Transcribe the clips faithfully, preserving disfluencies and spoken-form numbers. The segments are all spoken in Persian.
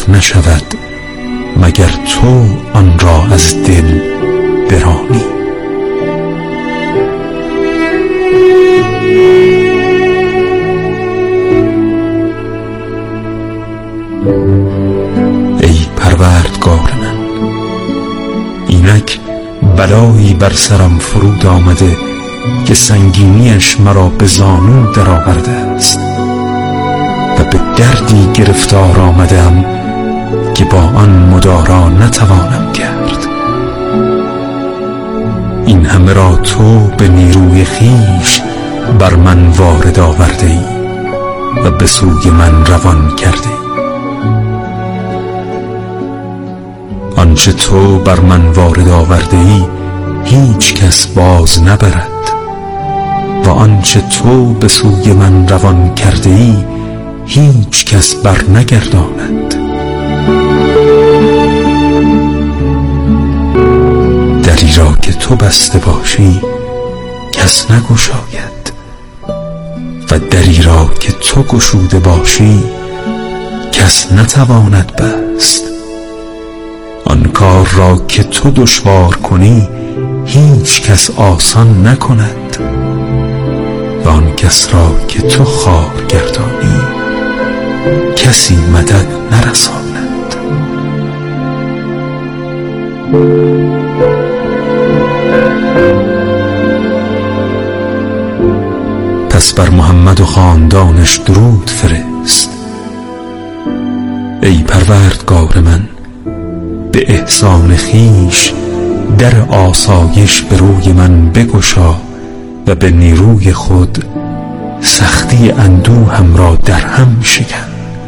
معروف نشود مگر تو آن را از دل برانی. ای پروردگار من، اینک بلایی بر سرم فرود آمده که سنگینیش مرا به زانو در آورده است و به دردی گرفتار آمدم که با آن مدارا نتوانم کرد. این همه را تو به نیروی خویش بر من وارد آورده ای و به سوی من روان کرده ای. آنچه تو بر من وارد آورده ای هیچ کس باز نبرد و آنچه تو به سوی من روان کرده ای هیچ کس بر نگرداند. دری را که تو بسته باشی کس نگشاید و دری را که تو گشوده باشی کس نتواند بست. آن کار را که تو دشوار کنی هیچ کس آسان نکند و آن کس را که تو خوار گردانی کسی مدد نرساند. پس بر محمد و خاندانش درود فرست. ای پروردگار من، به احسان خویش در آسایش به روی من بگشا و به نیروی خود سختی اندوهم را در هم شکن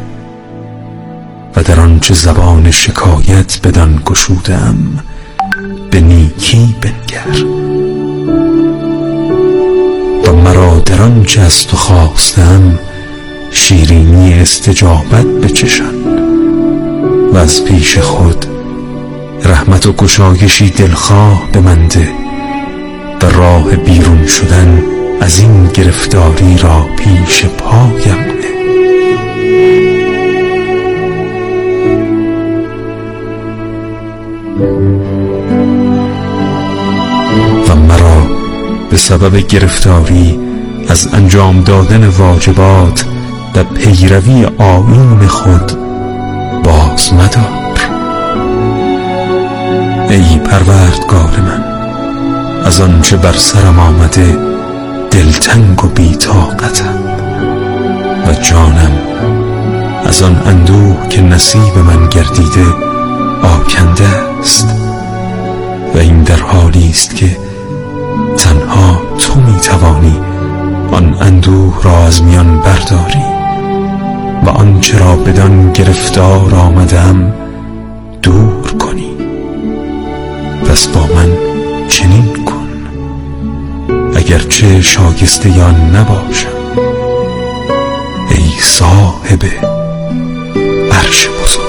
و در آنچه زبان شکایت بدان گشودم به نیکی بنگر و مرا در آنچه از تو خواستم شیرینی استجابت بچشان و از پیش خود رحمت و گشایشی دلخواه به من ده و راه بیرون شدن از این گرفتاری را پیش پایم نه. و مرا به سبب گرفتاری از انجام دادن واجبات و پیروی آیین خود باز مدار. ای پروردگار من، از آنچه بر سرم آمده دلتنگ و بی‌طاقتم و جانم از آن اندوه که نصیب من گردیده آکنده است و این در حالی است که تنها تو میتوانی آن اندوه را از میان برداری و آنچه را بدان گرفتار آمدم دور کنی. پس با من چنین کن اگرچه شایسته یا نباشم، ای صاحب عرش بزرگ.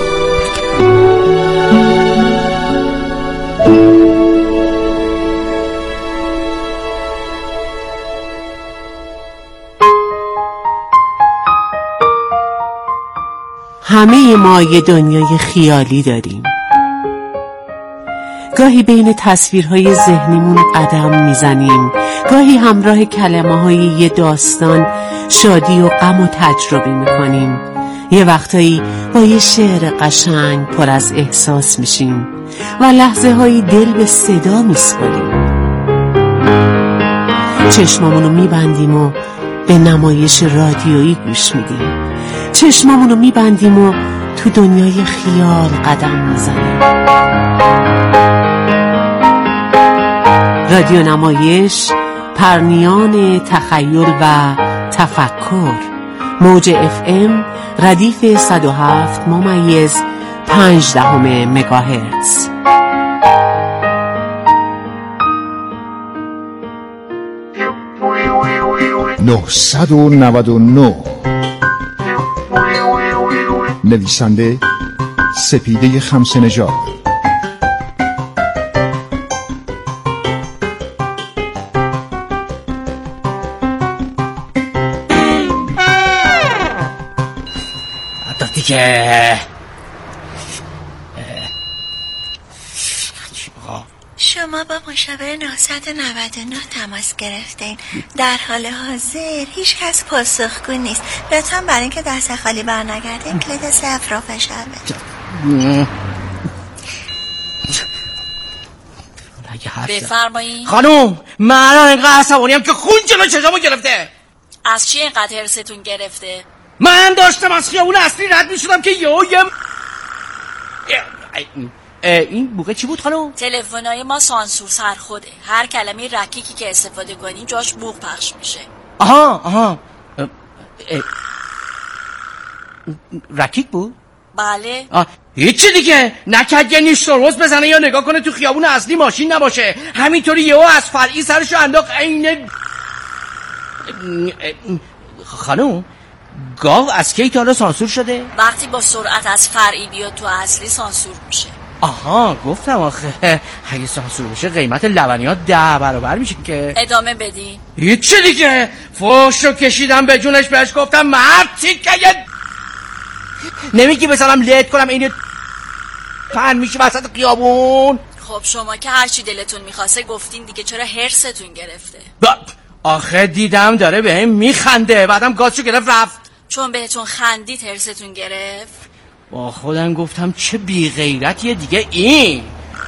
همه ما یه دنیای خیالی داریم. گاهی بین تصویرهای ذهنیمون قدم میزنیم، گاهی همراه کلمه های یه داستان شادی و غم و تجربه میکنیم. یه وقتایی با یه شعر قشنگ پر از احساس میشیم و لحظه هایی دل به صدا میسپاریم. چشمامونو میبندیم و به نمایش رادیویی گوش میدیم. چشمامونو میبندیم و تو دنیای خیال قدم میزنیم. رادیو نمایش، پرنیان تخیل و تفکر. موج اف ام ردیف صد و هفت ممیز پنج دهم مگاهرتز. نهصد و نود و نه. نویسنده سپیده خمسه نژاد. دیگه شما با مشاور نهصد و نود و نه تماس گرفتین. در حال حاضر هیچ کس پاسخگو نیست. لطفاً برای اینکه دست خالی برنگردین کلید صفر را فشار بدید. بفرمایید خانوم. من الان اینقدر عصبانیم که خون جلو چشمو گرفته. از چی اینقدر هرستون گرفته؟ من داشتم از خیابون اصلی رد میشدم که یهو یه این بوقه چی بود خانوم؟ تلفن‌های ما سانسور سرخوده. هر کلمه رکیکی که استفاده کنیم جاش بوق پخش میشه. آها آها اه اه رکیک بود؟ بله. هیچی دیگه نکرد یه نیش ترمز بزنه یا نگاه کنه تو خیابون اصلی ماشین نباشه. همینطوری یهو از فرعی سرشو انداخت. عین خانوم گاو از کی تا حالا سانسور شده؟ وقتی با سرعت از فرعی بیاد تو اصلی سانسور میشه. آها گفتم آخه اگه سانسور بشه قیمت لبنیات ده برابر میشه که. ادامه بدی. هیچی دیگه فوشو کشیدم به جونش، بهش گفتم مرد تیکه نمیگی بسالم لید کنم این پن میشه وسط خیابون. خب شما که هرچی دلتون میخواسته گفتین دیگه، چرا هرستون گرفته؟ با... آخه دیدم داره به هم میخنده، بعدم گازشو گرفت رفت. چون بهتون خندید هرستون گرفت؟ با خودم گفتم چه بی غیرتیه دیگه این.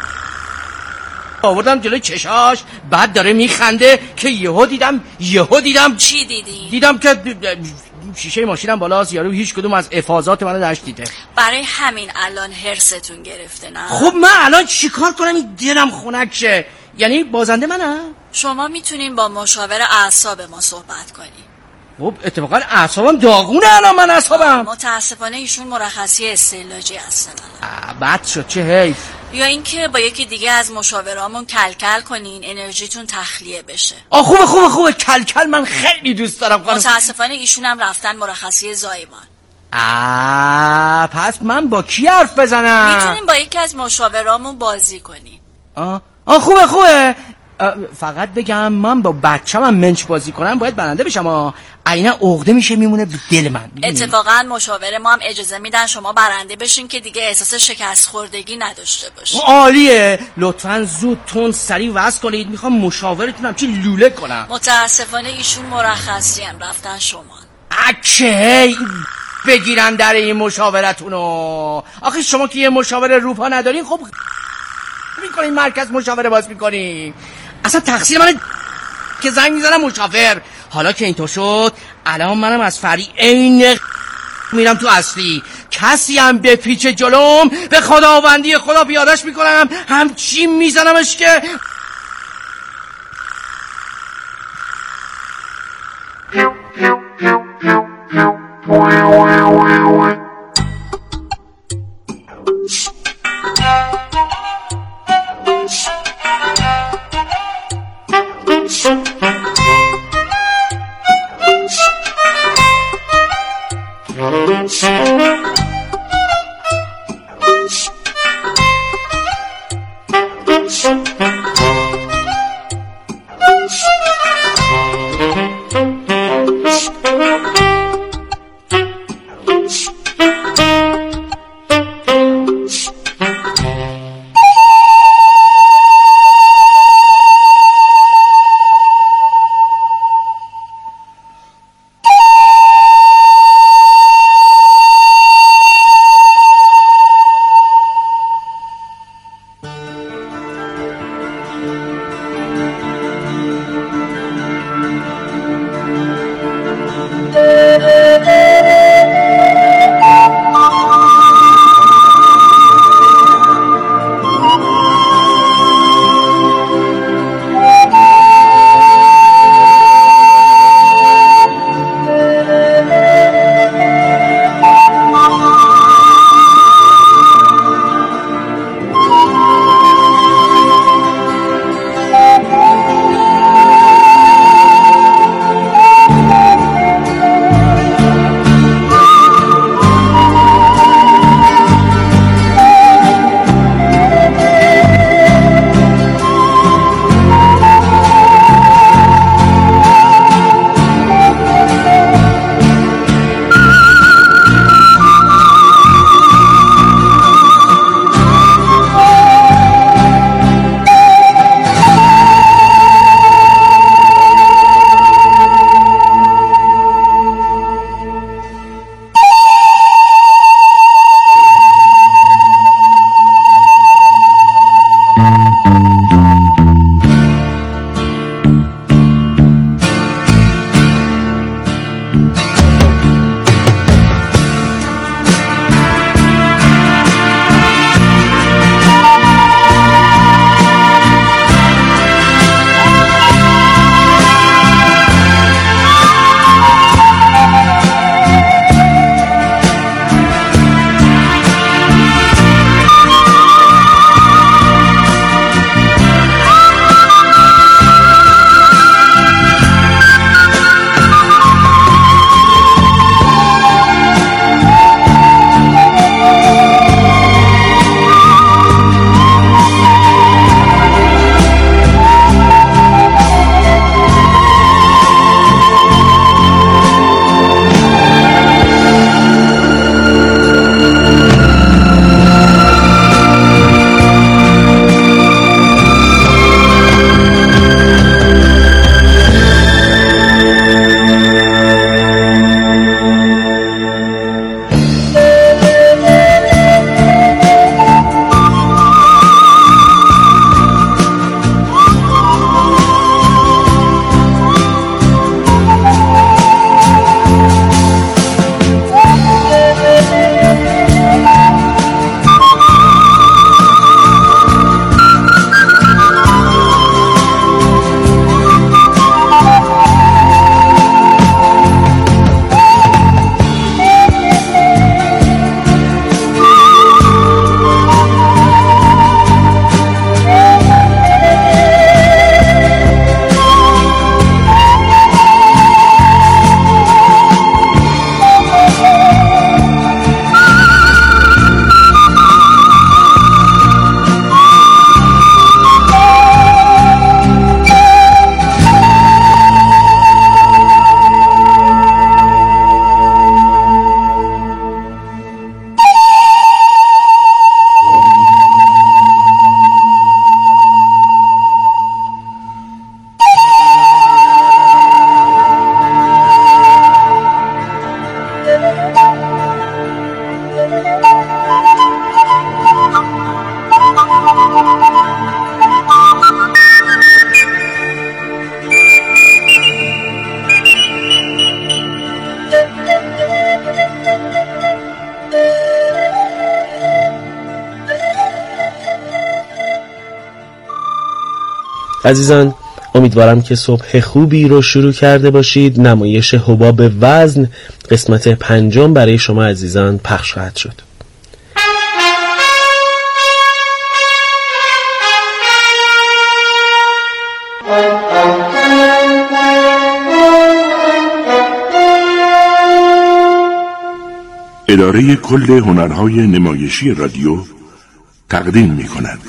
آوردم جلوی چشاش، بعد داره میخنده که یهو دیدم یهو دیدم چی دیدی؟ دیدم که شیشه ماشینم بالاست، یارو هیچ کدوم از افاضات منو نشدیده. برای همین الان هرستون گرفته نه؟ خب من الان چیکار کنم این دلم خنک شه؟ یعنی بازنده منم؟ شما میتونین با مشاور اعصاب ما صحبت کنین. خب اتفاقا اعصابم داغونه الان. من اعصابم متاسفانه ایشون مرخصی استعلاجی هستن. بد شد چه حیف. یا اینکه با یکی دیگه از مشاورامون کلکل کنین انرژیتون تخلیه بشه. آ خوبه خوبه خوبه کلکل من خیلی دوست دارم خانم. متاسفانه ایشون هم رفتن مرخصی زایمان. آ پس من با کی حرف بزنم؟ میتونیم با یکی از مشاورامون بازی کنین. آ آ خوبه خوبه. فقط بگم من با بچه‌م هم منچ بازی کنم باید برنده بشم. آ عینه عقده میشه میمونه دل من. اتفاقا مشاور ما هم اجازه میدن شما برنده بشین که دیگه احساس شکست خوردگی نداشته باشین. عالیه. لطفاً زود تون سریع وصل کنید، میخوام مشاورتونم چی لوله کنم. متاسفانه ایشون مرخصی هم رفتن شما. اکی بگیرن در این مشاورتونو. آخه شما که یه مشاور روپا ندارین خب میکنین مرکز مشاوره باز میکنین. اصلا تقصیر من که زنگ میزنم مشاور. حالا که اینطور شد الان منم از فری عین میرم تو اصلی. کسی هم به پیچ جلوم به خداوندی خدا بیادش میکنم همچی میزنمش که عزیزان امیدوارم که صبح خوبی رو شروع کرده باشید. نمایش حباب وزن قسمت پنجم برای شما عزیزان پخش خواهد شد. اداره کل هنرهای نمایشی رادیو تقدیم می کند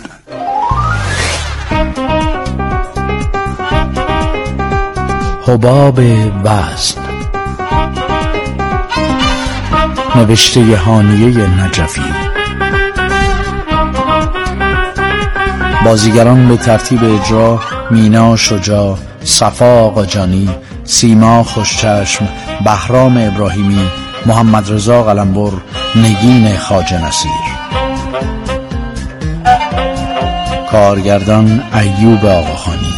حباب وزن، نوشته هانیه نجفی. بازیگران به ترتیب اجرا: مینا شجاع، صفا آقاجانی، سیما خوشچشم، بهرام ابراهیمی، محمد رضا قلمبر، نگین خواجه نصیر. کارگردان ایوب آقاخانی.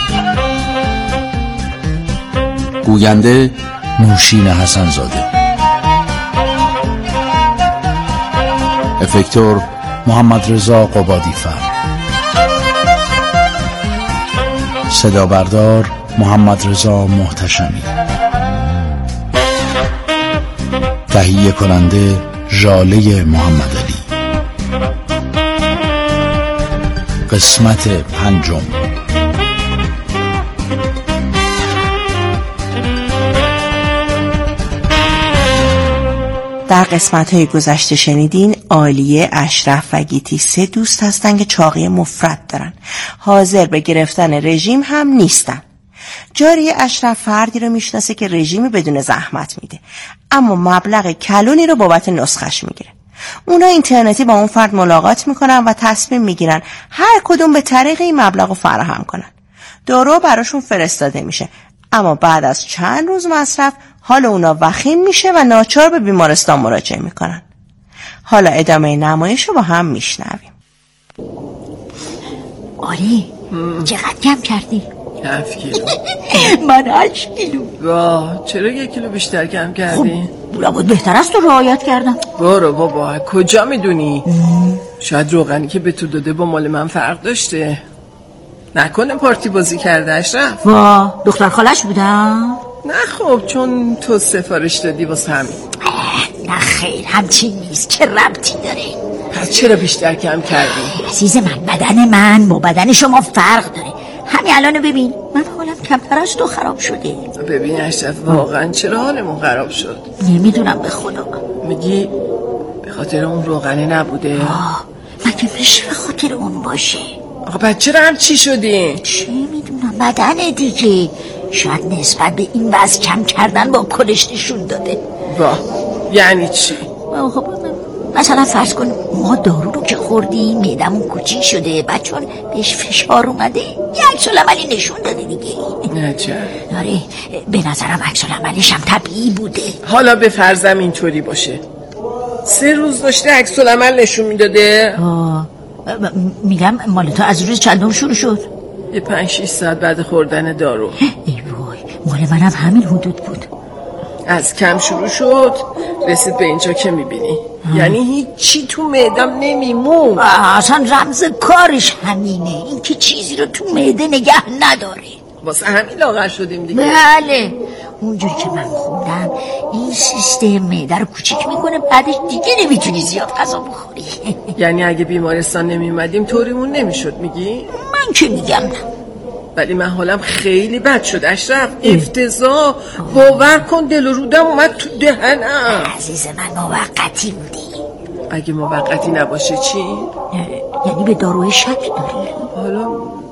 گوینده نوشین حسن‌زاده. افکتور محمد رضا قبادی‌فر. صدا بردار محمد رضا محتشمی. تهیه کننده ژاله محمد علی. قسمت پنجم. در قسمت‌های گذشته شنیدین عالیه، اشرف و گیتی سه دوست هستن که چاقی مفرط دارن. حاضر به گرفتن رژیم هم نیستن. جاری اشرف فردی رو میشناسه که رژیمی بدون زحمت میده، اما مبلغ کلونی رو بابت نسخش میگیره. اونا اینترنتی با اون فرد ملاقات میکنن و تصمیم میگیرن هر کدوم به طریق این مبلغ رو فراهم کنن. دارو براشون فرستاده میشه، اما بعد از چند روز مصرف حال اونا وخیم میشه و ناچار به بیمارستان مراجعه میکنن. حالا ادامه نمایش رو با هم میشنویم. آره چقدر کم کردی؟ هفت کیلو. من هشت کیلو. واه چرا یک کیلو بیشتر کم کردی؟ خب لابد بهتر است تو رعایت کردم. برو بابا کجا میدونی؟ شاید روغنی که به تو داده با مال من فرق داشته. نکنه پارتی بازی کرده اشرف؟ واه دختر خالش بودم؟ نه خب چون تو سفارش دادی واسه همین. نه خیر همچین نیست، چه ربطی داره؟ پس چرا بیشتر کم کردی؟ عزیز من بدن من با بدن شما فرق داره. همین الانو ببین من حالم کمتر از تو خراب شده. ببین اشرف واقعا چرا حالمون خراب شد؟ نمیدونم به خدا. میگی به خاطر اون روغنه نبوده؟ آه مگه میشه به خاطر اون باشه؟ آقا بعد چرا هم چی شدی؟ چه میدونم بدن دیگه شاید نسبت به این وزن کم کردن با کلش نشون داده. واه یعنی چی؟ خب مثلا فرض کن ما دارو رو که خوردیم معدمون کوچیک شده، بعد چون بهش فشار اومده یک عکس العملی نشون داده دیگه. نه چه؟ آره به نظرم عکس العملیش هم طبیعی بوده. حالا به فرضم اینطوری باشه سه روز داشته عکس العمل نشون میداده؟ آه میگم مال تو از روز چندم شروع شد؟ یه پنج شیش ساعت بعد خوردن دارو. ای وای مال منم همین حدود بود. از کم شروع شد رسید به اینجا که میبینی یعنی هیچی تو معدم نمیمون. اصلا رمز کارش همینه، این که چیزی رو تو معده نگه نداره. واسه همین لاغر شدیم دیگه. بله اونجوری که من خوندم این سیستم معده رو کوچیک میکنه، بعدش دیگه نمیتونی زیاد غذا بخوری. یعنی اگه بیمارستان نمیومدیم طوریمون نمیشد میگی؟ من که میگم نه، ولی من حالم خیلی بد شد اشرف. افتضاح. باور کن دل و رودم اومد تو دهنم. عزیز من موقتی بودی. اگه موقتی نباشه چی؟ یعنی به داروی شک داری؟ حالا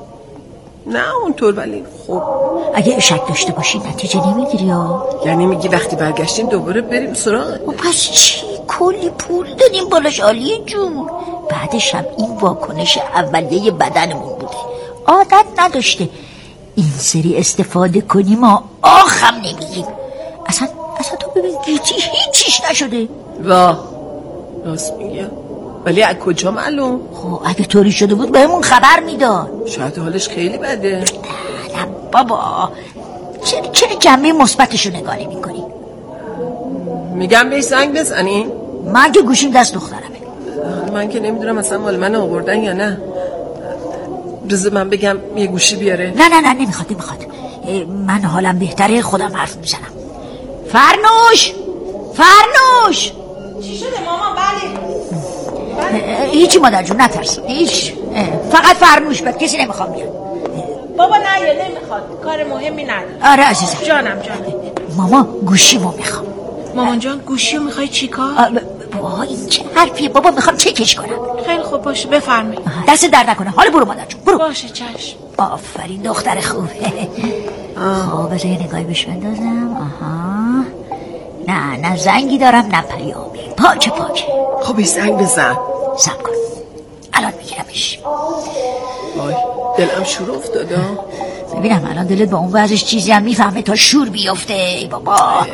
نه اونطور، ولی خب اگه شک داشته باشی نتیجه نمیگیری ها؟ یعنی میگی وقتی برگشتیم دوباره بریم سراغ؟ و پس چی؟ کلی پول دادیم بالاش عالیه جون. بعدش هم این واکنش اولیه بدنمون بوده، عادت نداشته. این سری استفاده کنیم ما آخم نمیگیم. اصلا اصلا تو ببین گیتی هیچیش نشده. واه راست میگه، ولی از کجا معلوم؟ خب اگه طوری شده بود بهمون خبر میداد. شاید حالش خیلی بده. نه بابا چرا چرا جنبه مثبتشو نگاه نمی‌کنی؟ میگم بهش زنگ بزنی؟ من که گوشیم دست دخترمه. من که نمیدونم اصلا مال من آوردن یا نه. بذار من بگم یه گوشی بیاره. نه نه نه نمیخواد نمیخواد من حالم بهتره، خودم حرف میزنم. فرنوش فرنوش چی شده ماما؟ بله هیچی مادر جون نترس، هیچ، فقط فرنوش بد، کسی نمیخوام بیاد. بابا نه یا نمیخواد، کار مهمی نداره. آره عزیزم. جانم جانم. ماما گوشیمو میخوام. مامان جان گوشیو میخوای چیکار؟ بابا این چه حرفیه بابا؟ میخوام چکش کنم. خیلی خوب باشه بفرمایید. دست درد نکنه. حالا برو مادر جون برو. باشه چشم. آفرین دختر خوبه. خب بذار یه نگاهی بهش بندازم. آها نه نه زنگی دارم نه پیامی، پاکه پاکه. خب این زنگ بزن. صبر کن الان میگیرمش. وای دلم شور افتاده. ببینم الان دلت با اون وضعش چیزی هم میفهمه تا شور بیفته. ای بابا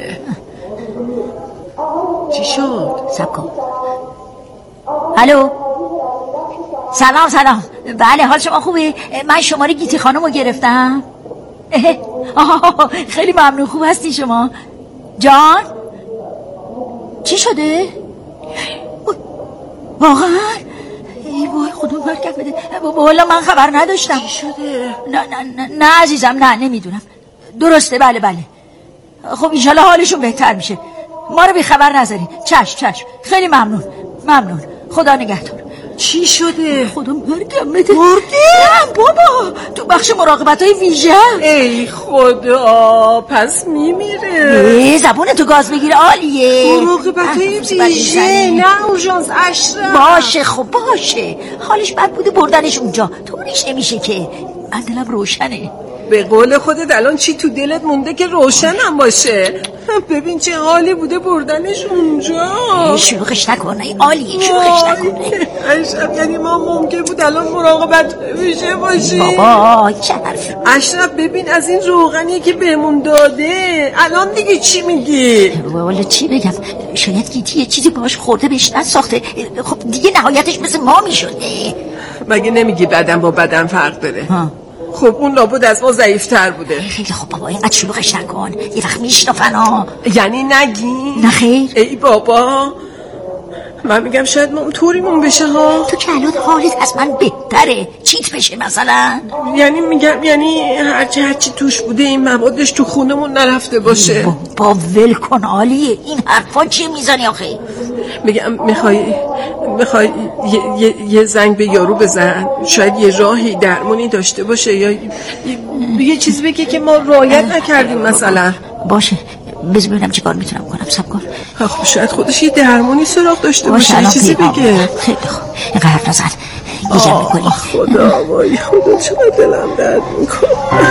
چی شد؟ صبر کن. الو سلام سلام. بله حال شما خوبه؟ من شماره گیتی خانم رو گرفتم. آه خیلی ممنون. خوب هستی شما جان؟ چی شده؟ واقعا؟ ای وای خدا برکت بده. والا من خبر نداشتم. چی شده؟ نه نه نه, نه عزیزم نه نمیدونم. درسته بله بله. خب انشالله حالشون بهتر میشه. ما رو بی خبر نذارین. چشم چشم خیلی ممنون ممنون. خدا نگهدار. چی شده؟ خدا مرگم بده. مرگم بابا تو بخش مراقبت های ویژه. ای خدا پس میمیره. زبون تو گاز بگیره. عالیه. مراقبت های ویژه نه اورژانس اشرف. باشه خب باشه. حالش بد بوده بردنش اونجا، طوریش نمیشه که. من دلم روشنه. به قول خودت الان چی تو دلت مونده که روشنم باشه؟ ببین چه حالی بوده بردنش اونجا. شلوغش نکنه. عالیه شلوغش نکنه. اشرف یعنی ما ممکن بود الان مراقبت میشه باشی؟ بابا چه حرف. اشرف ببین از این روغنی که بهمون داده الان دیگه چی میگی؟ والا چی بگم؟ شاید گیتی یه چیزی باش خورده بهش نساخته. خب دیگه نهایتش مثل ما میشده. مگه نمیگی بدن با بدن فرق داره؟ ها. خب اون لابد از ما ضعیف‌تر بوده. خیلی خب بابا اینقدر شلوغش نکن، یه وقت میشنفن ها. یعنی نگی؟ نه خیر. ای بابا من میگم شاید ما طوریمون بشه ها. تو که الان حالت از من بهتره، چیت بشه مثلا. یعنی میگم یعنی هرچی هرچی توش بوده این موادش تو خونمون نرفته باشه. با, با ول کن عالیه. این حرفا چی میزنی آخه؟ میگم میخوای میخوای یه،, یه،, یه زنگ به یارو بزن، شاید یه راهی درمونی داشته باشه یا یه, یه چیز بگه که ما رعایت نکردیم مثلا. باشه بذار ببینم چیکار میتونم کنم. صبر کن. خب شاید خودش یه درمونی سراغ داشته باشه، یه چیزی بگه. خیلی خوب اینقدر حرف نزن. یه جمع میکنی. خدا وای خدا چقدر دلم درد میکنه.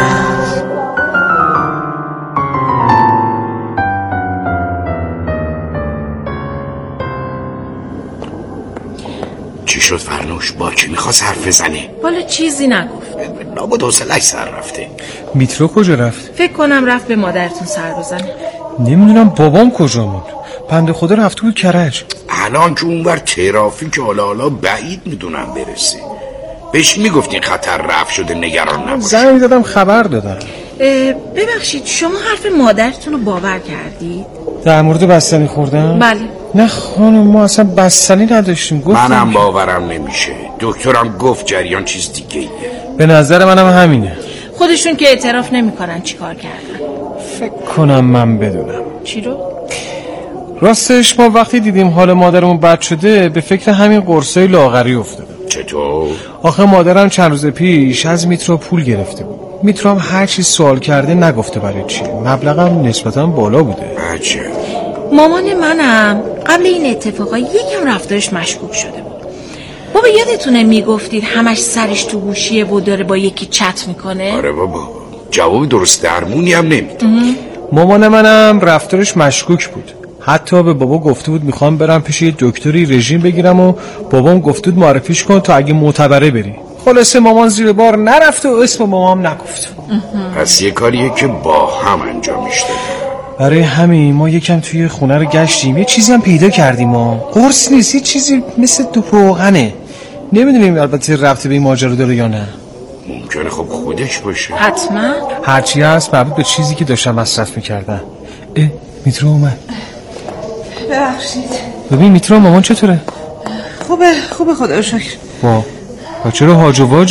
چی شد فرنوش؟ با کی میخواست حرف بزنه؟ والا چیزی نگفت. لابد حوصله‌اش سر رفته. میترو کجا رفت؟ فکر کنم رفت به مادرتون سر بزنه. نمیدونم بابام کجا موند. بنده خدا رفته بود کرج. الان که اونور ترافیک حالا حالا بعید میدونم برسه. بهش میگفتین خطر رفت شده نگران نباشه. زنگ دادم خبر دادم. ببخشید شما حرف مادرتون رو باور کردید؟ در مورد بستنی خوردن؟ بله. نه خانم ما اصلا بستنی نداشتیم. گفتم منم باورم نمیشه. دکترم گفت جریان چیز دیگه ایه. به نظر منم همینه. خودشون که اعتراف نمیکنن چیکار کردن؟ فکر کنم من بدونم. چی رو؟ راستش ما وقتی دیدیم حال مادرمون بد شده به فکر همین قرصای لاغری افتادم. چطور؟ آخه مادرم چند روز پیش از میترو پول گرفته بود. میترو هم هر چی سوال کرده نگفته برای چی. مبلغم نسبتا بالا بوده. عجب. مامان منم قبل این اتفاقا یکم رفتارش مشکوک شده بود. بابا یادتونه میگفتید همش سرش تو گوشیه و داره با یکی چت میکنه؟ آره بابا جواب درست درمونی هم نمیده. مامان منم رفتارش مشکوک بود. حتی به بابا گفته بود میخوام برم پیش یه دکتری رژیم بگیرم و بابام گفته بود معرفیش کن تا اگه معتبره بری. خلاصه مامان زیر بار نرفته و اسم مامام نگفت. پس یه کاریه که با هم انجامش داده. برای همین ما یکم توی خونه رو گشتیم، یه چیزی هم پیدا کردیم. ما قرص نیست، یه چیزی مثل دو روغنه. نمیدونیم البته ربطی به این ماجرا داره یا نه. ممکنه خب خودش باشه. حتما. هرچی هست مربوط به چیزی که داشتم مصرف میکردم. اه میترو اومد. ببخشید. ببین میترو مامان چطوره؟ خوبه خوبه خدا رو شکر. وا و چرا هاج و واجی؟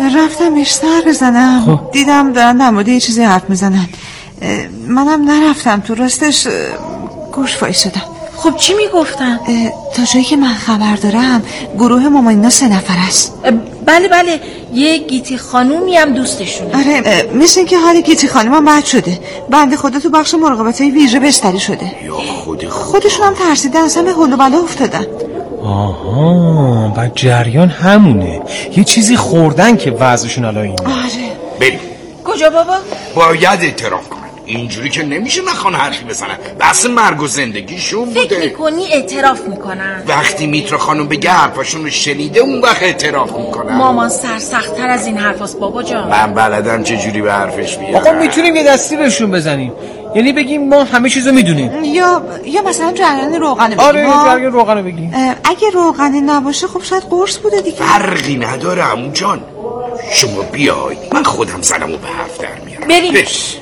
رفتم بهش سر بزنم. خب. دیدم دارن در مورد یه چیزی حرف میزنن. منم نرفتم تو، راستش گوش وای شدم. خب چی میگفتن؟ تا جایی که من خبر دارم گروه مامانینا سه نفر است. بله بله، یه گیتی خانومی هم دوستشونه. آره، مثل این که حال گیتی خانوم هم بد شده. بنده خدا تو بخش مراقبت های ویژه بستری شده. یا خود خودشون هم ترسیدن، اصلا به هول و بلا افتادن. آها، بعد جریان همونه، یه چیزی خوردن که وضعشون الان اینه. آره. بریم. کجا بابا؟ باید اعتراف کنن، اینجوری که نمیشه نخوان حرفی بزنن. بحث مرگ و زندگیشون بوده. فکر میکنی اعتراف میکنن؟ وقتی میترا خانم بگه حرفاشون رو شنیده اون وقت اعتراف میکنن. مامان سرسخت‌تر از این حرفاست بابا جان. من بلدم چه جوری به حرفش بیارم. آقا میتونیم یه دستی بهشون بزنیم، یعنی بگیم ما همه چیزو میدونیم، یا یا مثلا جریان روغن بگیم. آره جریان روغن بگیم. اگه روغنی نباشه خب شاید قرص بوده دیگه. فرقی نداره عمو جان، شما بیای من خودم زنمو به حرف در میارم. بریم. بش.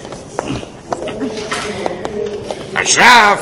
اشرف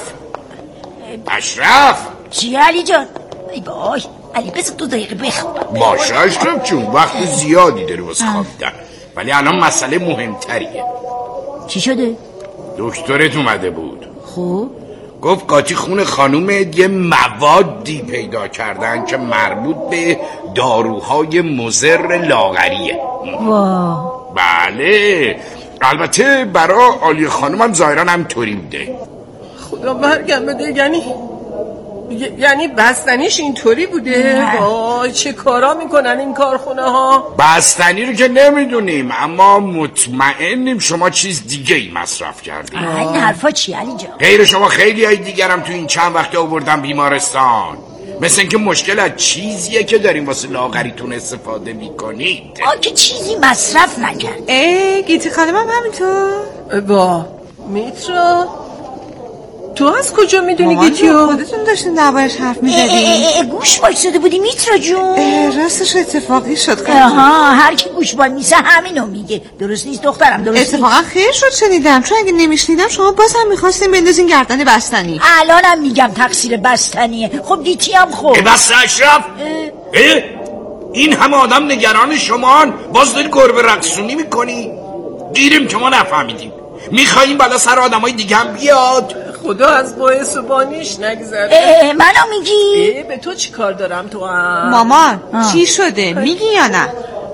اشرف چی علی جان؟ ای بای علی بس دو دقیقه بخوابم. باشه اشرف چون وقت زیادی داری واسه خوابیدن، ولی الان مسئله مهمتریه. چی شده؟ دکترت اومده بود. خب گفت قاطی خون خانوم یه موادی پیدا کردن که مربوط به داروهای مضر لاغریه. واه. بله، البته برای عالی خانومم ظاهرا هم طوری بوده. خدا مرگم بده. یعنی یعنی بستنیش اینطوری بوده؟ وای چه کارا میکنن این کارخونه ها. بستنی رو که نمیدونیم، اما مطمئنیم شما چیز دیگه ای مصرف کردیم. این حرفا چی علی جان؟ غیر شما خیلی های دیگرم تو این چند وقته آوردن بیمارستان. مثل اینکه مشکل از چیزیه که داریم واسه لاغریتون استفاده میکنید. آ که چیزی مصرف نکرد. ای گیتی خانم هم همینطور. با میترا تو از کجا میدونی گیتیو؟ خودتون داشتین دربارش حرف میزدین. گوش وایساده بودی میترا جون؟ راستش اتفاقی شد. آها، هر کی گوش وای میسه همینو میگه. درست نیست دخترم، درست نیست. اتفاقا خیر شد شنیدم، چون اگه نمیشنیدم شما باز هم میخواستین بندازین گردن بستنی. الانم میگم تقصیر بستنیه. خب گیتی هم خب بس اشرف. اه؟ این همه آدم نگران شمان، باز داری گربه رقصونی میکنی؟ گیریم که ما نفهمیدیم. میخواییم بالا سر آدمای دیگه هم بیاد. خدا از باعث و بانیش نگذره. منو میگی؟ به تو چی کار دارم تو هم؟ مامان آه. چی شده؟ میگی یا نه؟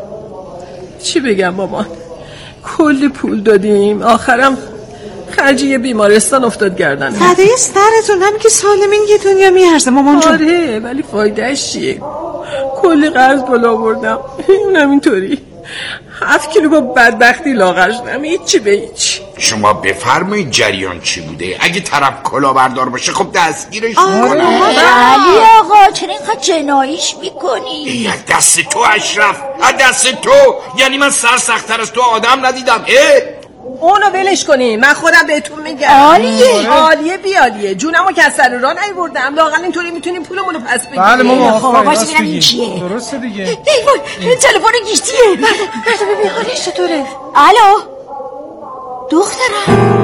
چی بگم مامان، کلی پول دادیم آخرم خرج یه بیمارستان افتاد گردن. فدای سرتون، همین که سالمین یه دنیا میارزه مامان جون. آره ولی فایدهش چیه؟ کلی قرض بالا آوردم، اونم اینطوری هفت کیلو با بدبختی لاغر شدم، هیچی به هیچ. شما بفرمایید جریان چی بوده؟ اگه طرف کلاهبردار باشه خب دستگیرش میکنه. علی آقا چرا اینقدر جناییش میکنی؟ از دست تو اشرف، از دست تو. یعنی من سرسخت‌تر از تو آدم ندیدم. اه اونو ولش کنی، من خودم بهتون میگم. عالیه عالیه بیالیه، جونمو که از سر راه نیوردم، لااقل اینطوری میتونیم پولمونو پس بگیریم. بله ماما، خب واسه ببینم این چیه. درسته دیگه. ای وای تلفن گیشتیه. بردا ببین حالش چطوره. الو دخترم.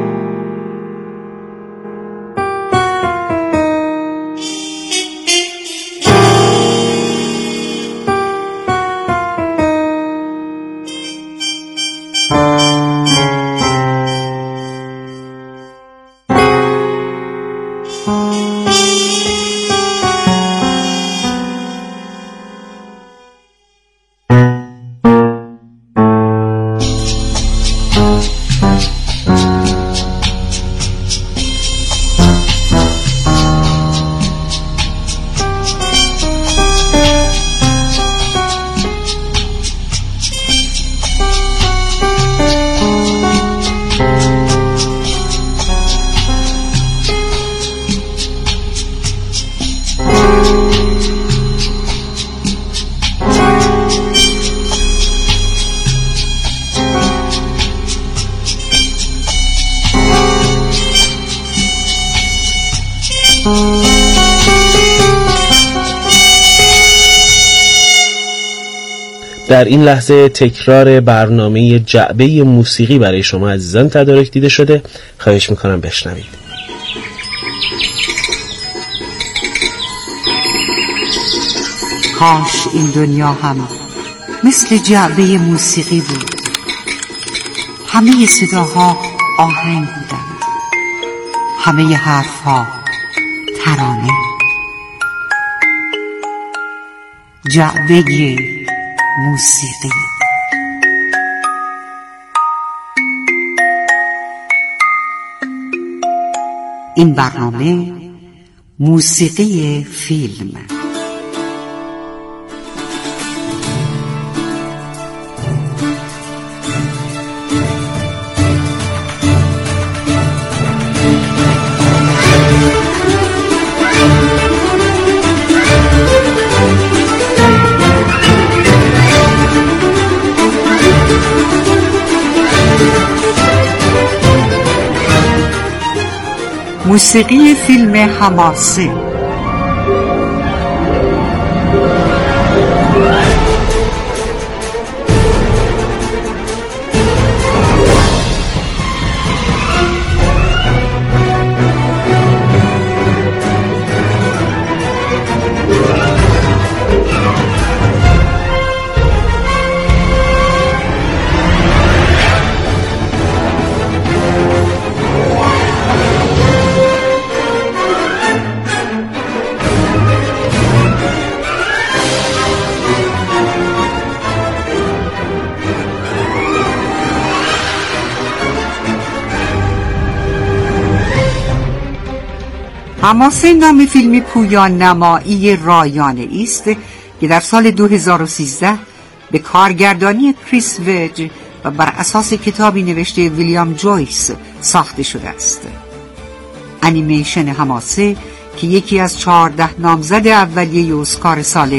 در این لحظه تکرار برنامه جعبه موسیقی برای شما عزیزان تدارک دیده شده. خواهش میکنم بشنوید. کاش این دنیا هم مثل جعبه موسیقی بود. همه صداها آهنگ بودند، همه حرفها ترانه. جعبه موسیقی. این برنامه موسیقی فیلم. موسیقی فیلم حماسه. حماسه نام فیلمی پویان نمایی رایانه است که در سال دو هزار و سیزده به کارگردانی کریس ویج و بر اساس کتابی نوشته ویلیام جویس ساخته شده است. انیمیشن حماسه که یکی از چهارده نامزد اولیه اسکار سال